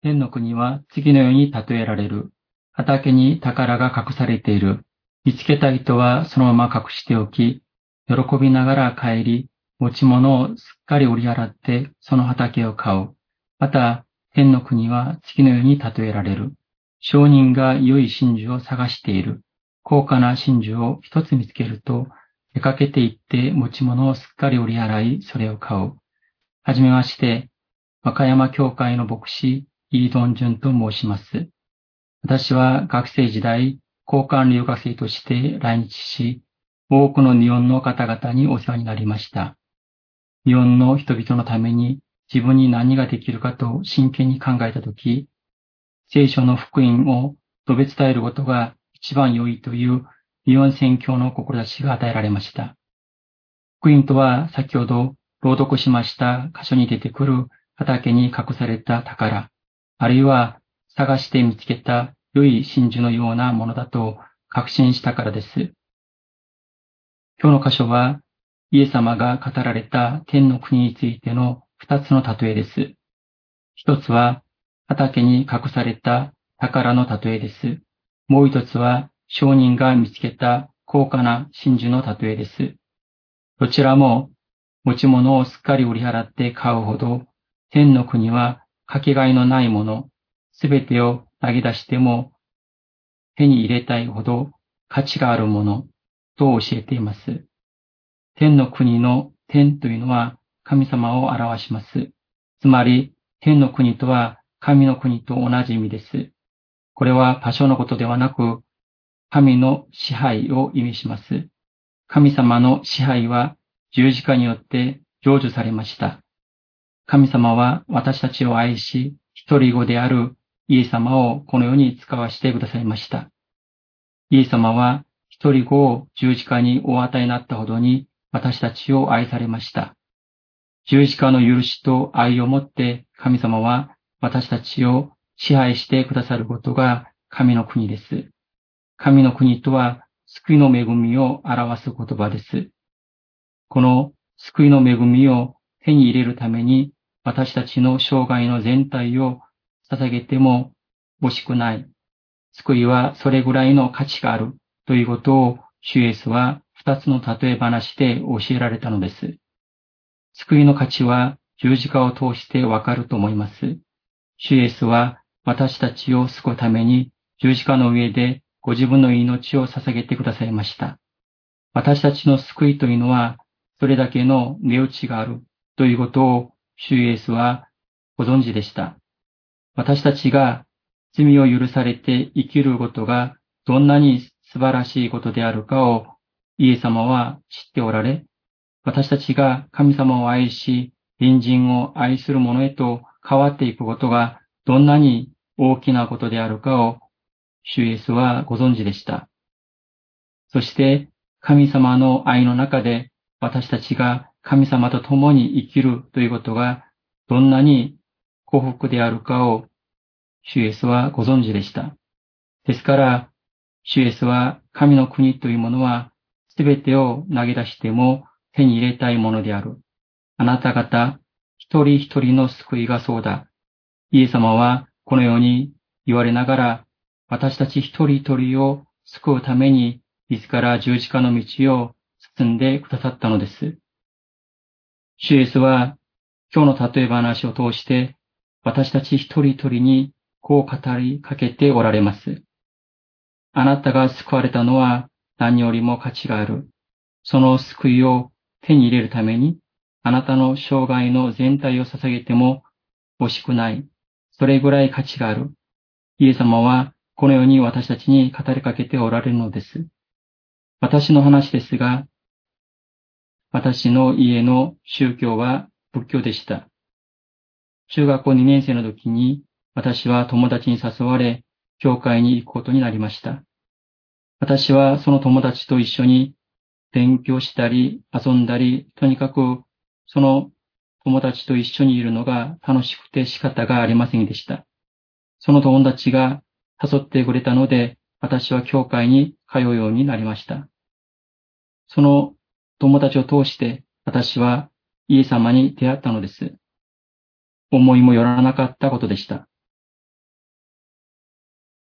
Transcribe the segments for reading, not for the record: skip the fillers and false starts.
天の国は次のように例えられる。畑に宝が隠されている。見つけた人はそのまま隠しておき、喜びながら帰り、持ち物をすっかり売り払ってその畑を買う。また、天の国は次のように例えられる。商人が良い真珠を探している。高価な真珠を一つ見つけると、出かけて行って持ち物をすっかり売り払い、それを買う。はじめまして、和歌山教会の牧師、イードンジュンと申します。私は学生時代、交換留学生として来日し、多くの日本の方々にお世話になりました。日本の人々のために自分に何ができるかと真剣に考えたとき、聖書の福音を述べ伝えることが一番良いという日本宣教の志が与えられました。福音とは先ほど朗読しました箇所に出てくる畑に隠された宝、あるいは探して見つけた良い真珠のようなものだと確信したからです。今日の箇所はイエス様が語られた天の国についての二つの例えです。一つは畑に隠された宝の例えです。もう一つは商人が見つけた高価な真珠の例えです。どちらも持ち物をすっかり売り払って買うほど、天の国はかけがえのないもの、すべてを投げ出しても手に入れたいほど価値があるものと教えています。天の国の天というのは神様を表します。つまり天の国とは神の国と同じ意味です。これは場所のことではなく、神の支配を意味します。神様の支配は十字架によって成就されました。神様は私たちを愛し、一人子であるイエス様をこの世に使わせてくださいました。イエス様は一人子を十字架にお与えになったほどに私たちを愛されました。十字架の許しと愛をもって神様は私たちを支配してくださることが神の国です。神の国とは救いの恵みを表す言葉です。この救いの恵みを手に入れるために私たちの生涯の全体を捧げても惜しくない。救いはそれぐらいの価値があるということを主イエスは二つの例え話で教えられたのです。救いの価値は十字架を通してわかると思います。主イエスは私たちを救うために十字架の上でご自分の命を捧げてくださいました。私たちの救いというのはそれだけの値打ちがあるということを主イエスはご存知でした。私たちが罪を許されて生きることがどんなに素晴らしいことであるかをイエス様は知っておられ、私たちが神様を愛し、隣人を愛する者へと変わっていくことがどんなに大きなことであるかを主イエスはご存知でした。そして神様の愛の中で私たちが神様と共に生きるということがどんなに幸福であるかを主イエスはご存知でした。ですから、主イエスは神の国というものはすべてを投げ出しても手に入れたいものである。あなた方一人一人の救いがそうだ。イエス様はこのように言われながら私たち一人一人を救うために自ら十字架の道を進んでくださったのです。主イエスは今日の例え話を通して私たち一人一人にこう語りかけておられます。あなたが救われたのは何よりも価値がある。その救いを手に入れるためにあなたの生涯の全体を捧げても惜しくない。それぐらい価値がある。イエス様はこのように私たちに語りかけておられるのです。私の話ですが、私の家の宗教は仏教でした。中学校2年生の時に私は友達に誘われ、教会に行くことになりました。私はその友達と一緒に勉強したり遊んだり、とにかくその友達と一緒にいるのが楽しくて仕方がありませんでした。その友達が誘ってくれたので、私は教会に通うようになりました。その友達を通して私はイエス様に出会ったのです。思いもよらなかったことでした。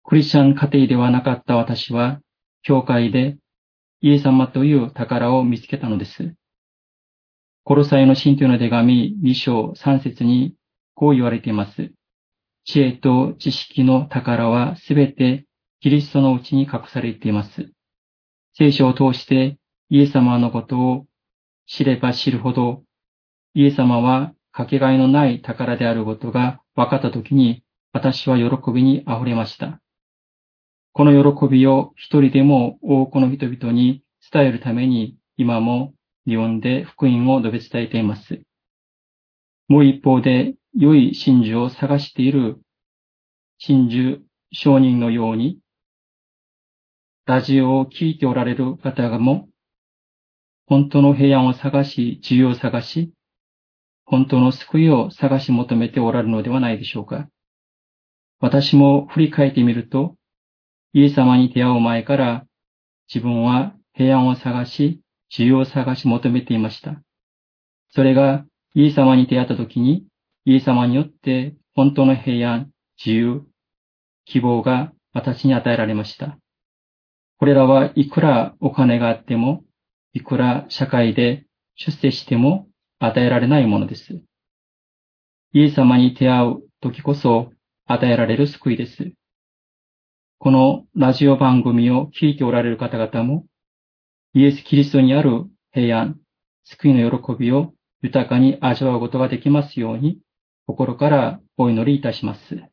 クリスチャン家庭ではなかった私は、教会でイエス様という宝を見つけたのです。コロサイの信徒の手紙2章3節にこう言われています。知恵と知識の宝はすべてキリストのうちに隠されています。聖書を通してイエス様のことを知れば知るほど、イエス様はかけがえのない宝であることが分かったときに、私は喜びに溢れました。この喜びを一人でも多くの人々に伝えるために、今も日本で福音を述べ伝えています。もう一方で、良い真珠を探している真珠商人のように、ラジオを聞いておられる方がも、本当の平安を探し、自由を探し、本当の救いを探し求めておられるのではないでしょうか。私も振り返ってみると、イエス様に出会う前から自分は平安を探し、自由を探し求めていました。それがイエス様に出会ったときに、イエス様によって本当の平安、自由、希望が私に与えられました。これらはいくらお金があっても、いくら社会で出世しても与えられないものです。イエス様に出会う時こそ与えられる救いです。このラジオ番組を聞いておられる方々も、イエス・キリストにある平安、救いの喜びを豊かに味わうことができますように、心からお祈りいたします。